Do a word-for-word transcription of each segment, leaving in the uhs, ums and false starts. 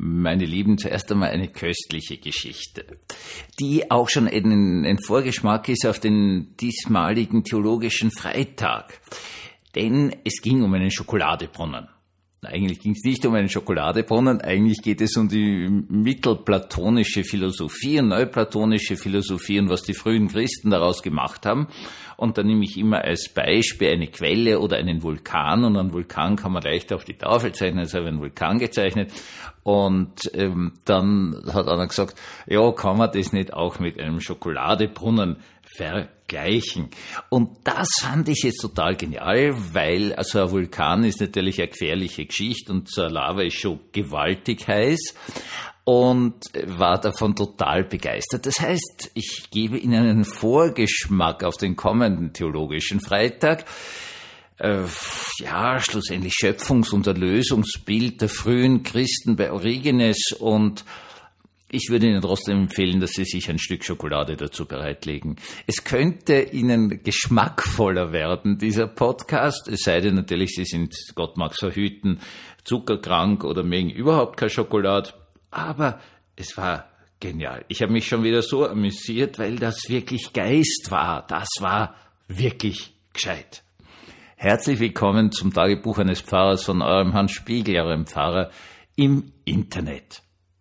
Meine Lieben, zuerst einmal eine köstliche Geschichte, die auch schon ein, ein Vorgeschmack ist auf den diesmaligen Theologischen Freitag. Denn es ging um einen Schokoladebrunnen. Eigentlich ging es nicht um einen Schokoladebrunnen, eigentlich geht es um die mittelplatonische Philosophie und neuplatonische Philosophie und was die frühen Christen daraus gemacht haben. Und da nehme ich immer als Beispiel eine Quelle oder einen Vulkan, und einen Vulkan kann man leicht auf die Tafel zeichnen, also habe ich einen Vulkan gezeichnet. Und ähm, dann hat einer gesagt, ja, kann man das nicht auch mit einem Schokoladebrunnen vergleichen? Und das fand ich jetzt total genial, weil also ein Vulkan ist natürlich eine gefährliche Geschichte und so eine Lava ist schon gewaltig heiß. Und war davon total begeistert. Das heißt, ich gebe Ihnen einen Vorgeschmack auf den kommenden Theologischen Freitag. Äh, ja, schlussendlich Schöpfungs- und Erlösungsbild der frühen Christen bei Origenes, und ich würde Ihnen trotzdem empfehlen, dass Sie sich ein Stück Schokolade dazu bereitlegen. Es könnte Ihnen geschmackvoller werden, dieser Podcast, es sei denn natürlich, Sie sind, Gott mag's verhüten, zuckerkrank oder mögen überhaupt keine Schokolade. Aber es war genial. Ich habe mich schon wieder so amüsiert, weil das wirklich Geist war. Das war wirklich gescheit. Herzlich willkommen zum Tagebuch eines Pfarrers von eurem Hans Spiegel, eurem Pfarrer im Internet.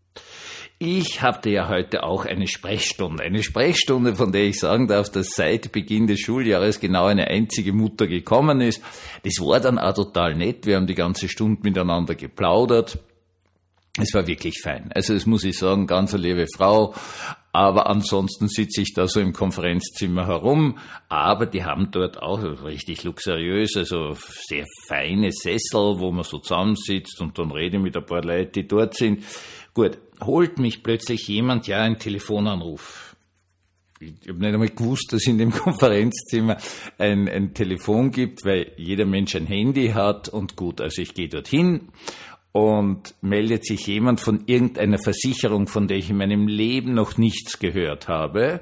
Ich hatte ja heute auch eine Sprechstunde. Eine Sprechstunde, von der ich sagen darf, dass seit Beginn des Schuljahres genau eine einzige Mutter gekommen ist. Das war dann auch total nett. Wir haben die ganze Stunde miteinander geplaudert. Es war wirklich fein. Also das muss ich sagen, ganz eine liebe Frau. Aber ansonsten sitze ich da so im Konferenzzimmer herum. Aber die haben dort auch richtig luxuriös, also sehr feine Sessel, wo man so zusammensitzt und dann rede mit ein paar Leuten, die dort sind. Gut, holt mich plötzlich jemand, ja, einen Telefonanruf. Ich habe nicht einmal gewusst, dass es in dem Konferenzzimmer ein, ein Telefon gibt, weil jeder Mensch ein Handy hat. Und gut, also ich gehe dorthin. Und meldet sich jemand von irgendeiner Versicherung, von der ich in meinem Leben noch nichts gehört habe,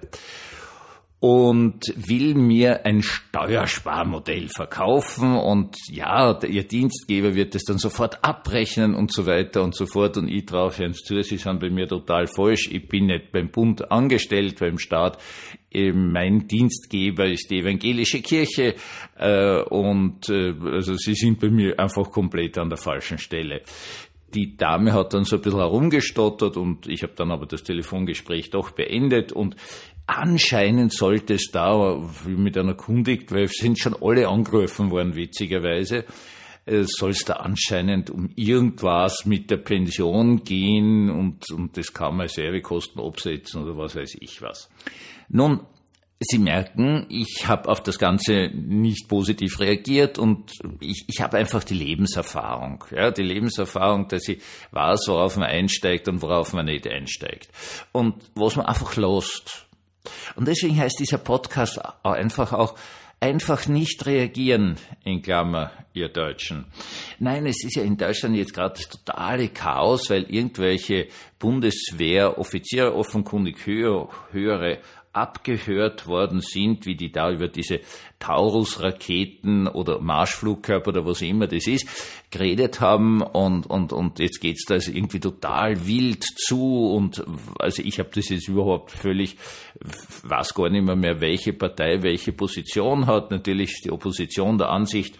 und will mir ein Steuersparmodell verkaufen, und ja, ihr Dienstgeber wird es dann sofort abrechnen und so weiter und so fort, und ich traue eins zu, sie sind bei mir total falsch, ich bin nicht beim Bund angestellt, beim Staat, mein Dienstgeber ist die evangelische Kirche, äh, und äh, also sie sind bei mir einfach komplett an der falschen Stelle. Die Dame hat dann so ein bisschen herumgestottert, und ich habe dann aber das Telefongespräch doch beendet, und anscheinend sollte es da, wie mit einer erkundigt, weil es sind schon alle angerufen worden, witzigerweise, soll es da anscheinend um irgendwas mit der Pension gehen, und, und das kann man Reservekosten absetzen oder was weiß ich was. Nun, Sie merken, ich habe auf das Ganze nicht positiv reagiert, und ich, ich habe einfach die Lebenserfahrung, ja, die Lebenserfahrung, dass ich weiß, worauf man einsteigt und worauf man nicht einsteigt und was man einfach lässt. Und deswegen heißt dieser Podcast einfach auch einfach nicht reagieren, in Klammer, ihr Deutschen. Nein, es ist ja in Deutschland jetzt gerade das totale Chaos, weil irgendwelche Bundeswehroffiziere offenkundig höher, höhere abgehört worden sind, wie die da über diese Taurus-Raketen oder Marschflugkörper oder was immer das ist, geredet haben, und und und jetzt geht's da also irgendwie total wild zu, und also ich habe das jetzt überhaupt völlig, weiß gar nicht mehr mehr, welche Partei welche Position hat. Natürlich ist die Opposition der Ansicht,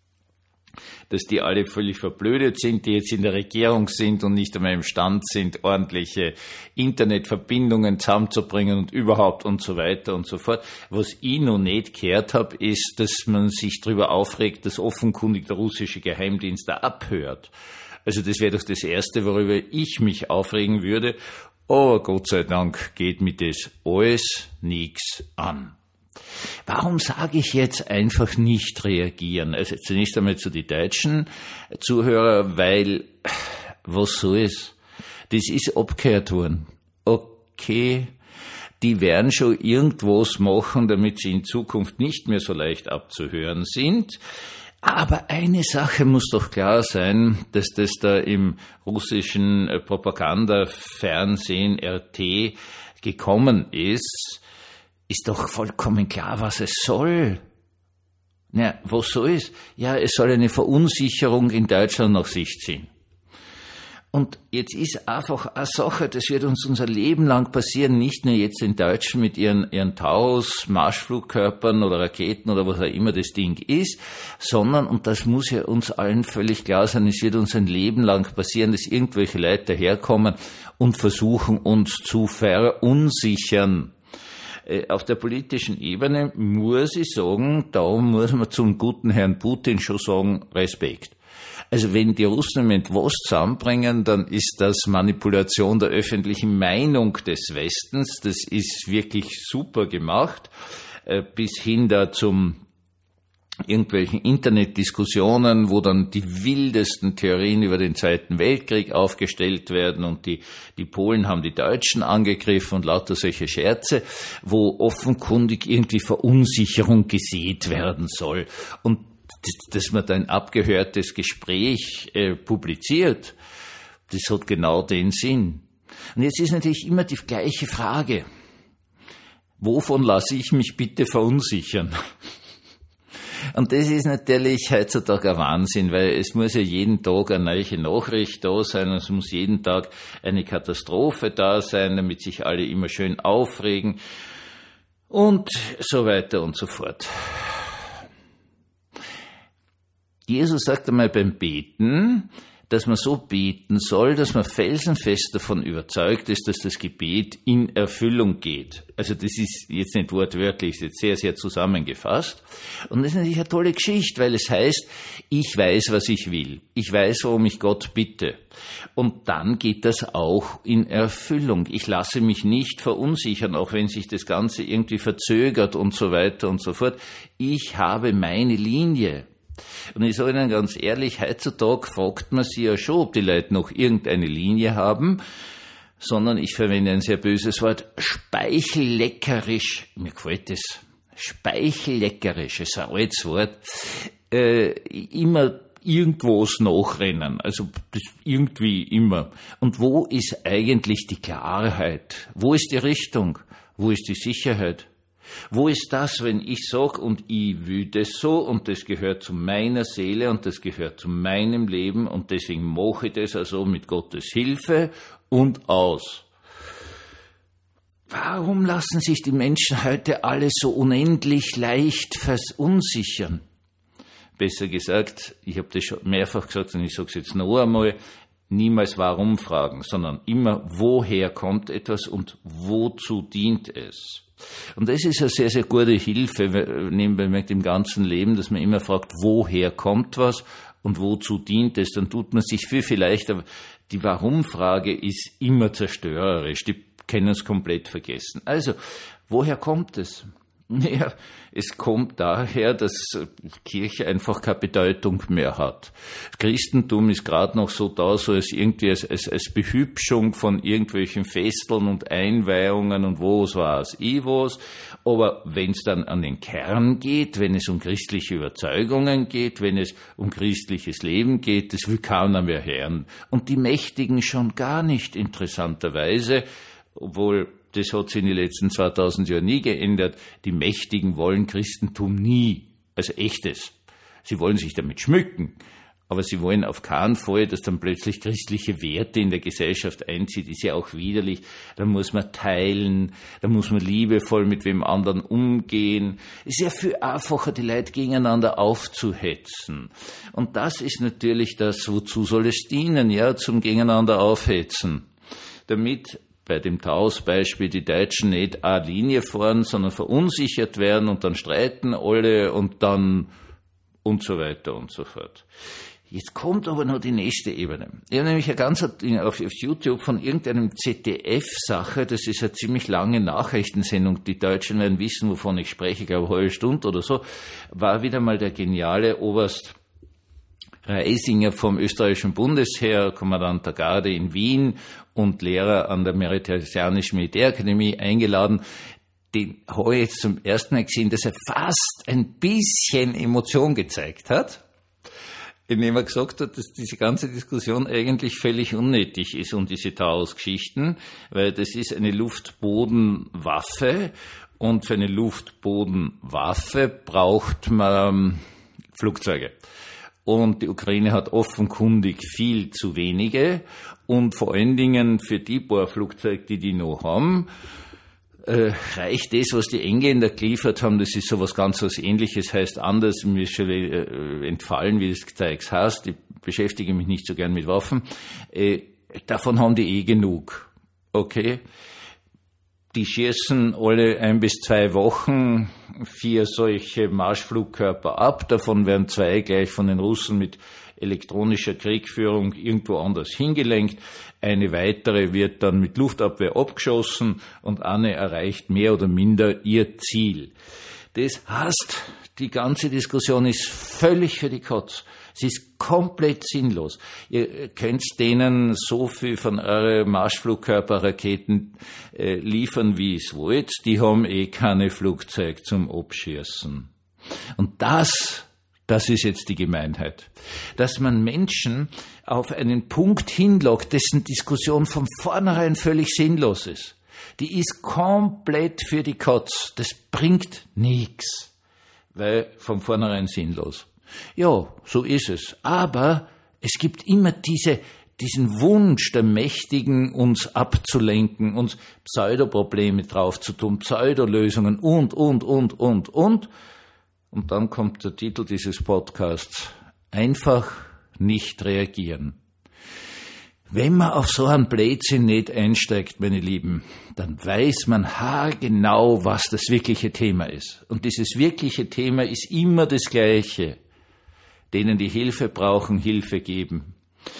dass die alle völlig verblödet sind, die jetzt in der Regierung sind und nicht einmal imstand sind, ordentliche Internetverbindungen zusammenzubringen und überhaupt und so weiter und so fort. Was ich noch nicht gehört habe, ist, dass man sich darüber aufregt, dass offenkundig der russische Geheimdienst da abhört. Also das wäre doch das Erste, worüber ich mich aufregen würde. Aber Gott sei Dank geht mir das alles nichts an. Warum sage ich jetzt einfach nicht reagieren? Also zunächst einmal zu den deutschen Zuhörer, weil, was soll es? Das ist abgehört worden. Okay, die werden schon irgendwas machen, damit sie in Zukunft nicht mehr so leicht abzuhören sind. Aber eine Sache muss doch klar sein, dass das da im russischen Propagandafernsehen R T gekommen ist, ist doch vollkommen klar, was es soll. Ja, was soll es? Ja, es soll eine Verunsicherung in Deutschland nach sich ziehen. Und jetzt ist einfach eine Sache, das wird uns unser Leben lang passieren, nicht nur jetzt den Deutschen mit ihren, ihren Taurus, Marschflugkörpern oder Raketen oder was auch immer das Ding ist, sondern, und das muss ja uns allen völlig klar sein, es wird uns ein Leben lang passieren, dass irgendwelche Leute daherkommen und versuchen, uns zu verunsichern. Auf der politischen Ebene muss ich sagen, da muss man zum guten Herrn Putin schon sagen, Respekt. Also wenn die Russen im Moment was zusammenbringen, dann ist das Manipulation der öffentlichen Meinung des Westens. Das ist wirklich super gemacht, bis hin da zum irgendwelchen Internetdiskussionen, wo dann die wildesten Theorien über den Zweiten Weltkrieg aufgestellt werden und die, die Polen haben die Deutschen angegriffen und lauter solche Scherze, wo offenkundig irgendwie Verunsicherung gesät werden soll. Und dass man da ein abgehörtes Gespräch äh, publiziert, das hat genau den Sinn. Und jetzt ist natürlich immer die gleiche Frage. Wovon lasse ich mich bitte verunsichern? Und das ist natürlich heutzutage ein Wahnsinn, weil es muss ja jeden Tag eine neue Nachricht da sein, es muss jeden Tag eine Katastrophe da sein, damit sich alle immer schön aufregen und so weiter und so fort. Jesus sagt einmal beim Beten, dass man so beten soll, dass man felsenfest davon überzeugt ist, dass das Gebet in Erfüllung geht. Also das ist jetzt nicht wortwörtlich, ist jetzt sehr, sehr zusammengefasst. Und das ist natürlich eine tolle Geschichte, weil es heißt, ich weiß, was ich will. Ich weiß, worum ich Gott bitte. Und dann geht das auch in Erfüllung. Ich lasse mich nicht verunsichern, auch wenn sich das Ganze irgendwie verzögert und so weiter und so fort. Ich habe meine Linie. Und ich sage Ihnen ganz ehrlich, heutzutage fragt man sich ja schon, ob die Leute noch irgendeine Linie haben, sondern ich verwende ein sehr böses Wort, speichelleckerisch, mir gefällt das, speichelleckerisch, ist ein altes Wort, äh, immer irgendwas nachrennen, also das irgendwie immer. Und wo ist eigentlich die Klarheit? Wo ist die Richtung? Wo ist die Sicherheit? Wo ist das, wenn ich sage, und ich will das so, und das gehört zu meiner Seele, und das gehört zu meinem Leben, und deswegen mache ich das also mit Gottes Hilfe und aus. Warum lassen sich die Menschen heute alle so unendlich leicht verunsichern? Besser gesagt, ich habe das schon mehrfach gesagt, und ich sage es jetzt noch einmal, niemals warum fragen, sondern immer, woher kommt etwas und wozu dient es? Und das ist eine sehr, sehr gute Hilfe nebenbei mit dem ganzen Leben, dass man immer fragt, woher kommt was und wozu dient es? Dann tut man sich viel vielleicht, aber die Warum-Frage ist immer zerstörerisch, die können es komplett vergessen. Also, woher kommt es? Ja, es kommt daher, dass Kirche einfach keine Bedeutung mehr hat. Das Christentum ist gerade noch so da, so als irgendwie als, als, als Behübschung von irgendwelchen Festeln und Einweihungen und was war's, ich was. Aber wenn es dann an den Kern geht, wenn es um christliche Überzeugungen geht, wenn es um christliches Leben geht, das will keiner mehr hören. Und die Mächtigen schon gar nicht, interessanterweise, obwohl das hat sich in den letzten zweitausend Jahren nie geändert. Die Mächtigen wollen Christentum nie als echtes. Sie wollen sich damit schmücken, aber sie wollen auf keinen Fall, dass dann plötzlich christliche Werte in der Gesellschaft einzieht. Ist ja auch widerlich. Da muss man teilen, da muss man liebevoll mit wem anderen umgehen. Es ist ja viel einfacher, die Leute gegeneinander aufzuhetzen. Und das ist natürlich das, wozu soll es dienen, ja, zum Gegeneinander aufhetzen. Damit bei dem Taos-Beispiel die Deutschen nicht eine Linie fahren, sondern verunsichert werden und dann streiten alle und dann und so weiter und so fort. Jetzt kommt aber noch die nächste Ebene. Ich habe nämlich ein ganz auf YouTube von irgendeinem Z D F-Sache, das ist eine ziemlich lange Nachrichtensendung, die Deutschen werden wissen, wovon ich spreche, ich glaube eine halbe Stunde oder so, war wieder mal der geniale Oberst Reisinger vom österreichischen Bundesheer, Kommandant der Garde in Wien und Lehrer an der Meridianischen Militärakademie eingeladen. Den habe ich jetzt zum ersten Mal gesehen, dass er fast ein bisschen Emotion gezeigt hat, indem er gesagt hat, dass diese ganze Diskussion eigentlich völlig unnötig ist um diese Taos-Geschichten, weil das ist eine Luft-Boden-Waffe und für eine Luft-Boden-Waffe braucht man Flugzeuge. und die Ukraine hat offenkundig viel zu wenige und vor allen Dingen für die paar Flugzeuge, die die noch haben, Äh, reicht das, was die Engländer geliefert haben, das ist sowas ganz was Ähnliches, heißt anders, mir ist schon äh, entfallen, wie das Zeugs heißt, ich beschäftige mich nicht so gern mit Waffen, äh, davon haben die eh genug, okay? Die schießen alle ein bis zwei Wochen vier solche Marschflugkörper ab, davon werden zwei gleich von den Russen mit elektronischer Kriegführung irgendwo anders hingelenkt. Eine weitere wird dann mit Luftabwehr abgeschossen und eine erreicht mehr oder minder ihr Ziel. Das heißt, die ganze Diskussion ist völlig für die Katz. Sie ist komplett sinnlos. Ihr könnt denen so viel von euren Marschflugkörperraketen äh, liefern, wie es wollt. Die haben eh keine Flugzeuge zum Abschießen. Und das Das ist jetzt die Gemeinheit. Dass man Menschen auf einen Punkt hinlockt, dessen Diskussion von vornherein völlig sinnlos ist. Die ist komplett für die Katz. Das bringt nichts, weil von vornherein sinnlos. Ja, so ist es. Aber es gibt immer diese, diesen Wunsch der Mächtigen, uns abzulenken, uns Pseudoprobleme draufzutun, Pseudolösungen und, und, und, und, und. Und dann kommt der Titel dieses Podcasts, einfach nicht reagieren. Wenn man auf so einen Blödsinn nicht einsteigt, meine Lieben, dann weiß man haargenau, was das wirkliche Thema ist. Und dieses wirkliche Thema ist immer das Gleiche. Denen, die Hilfe brauchen, Hilfe geben.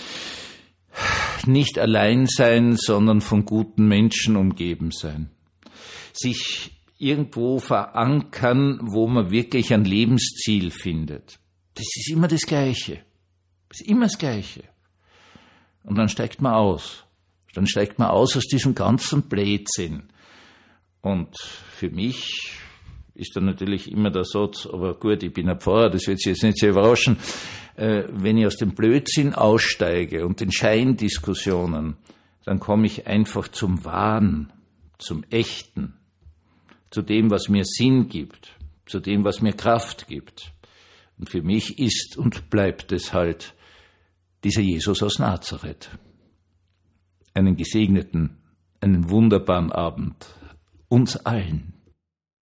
Nicht allein sein, sondern von guten Menschen umgeben sein. Sich irgendwo verankern, wo man wirklich ein Lebensziel findet. Das ist immer das Gleiche. Das ist immer das Gleiche. Und dann steigt man aus. Dann steigt man aus aus diesem ganzen Blödsinn. Und für mich ist dann natürlich immer der Satz, aber gut, ich bin ein Pfarrer, das wird Sie jetzt nicht sehr überraschen, äh, wenn ich aus dem Blödsinn aussteige und den Scheindiskussionen, dann komme ich einfach zum Wahren, zum Echten, zu dem, was mir Sinn gibt, zu dem, was mir Kraft gibt. Und für mich ist und bleibt es halt dieser Jesus aus Nazareth. Einen gesegneten, einen wunderbaren Abend uns allen.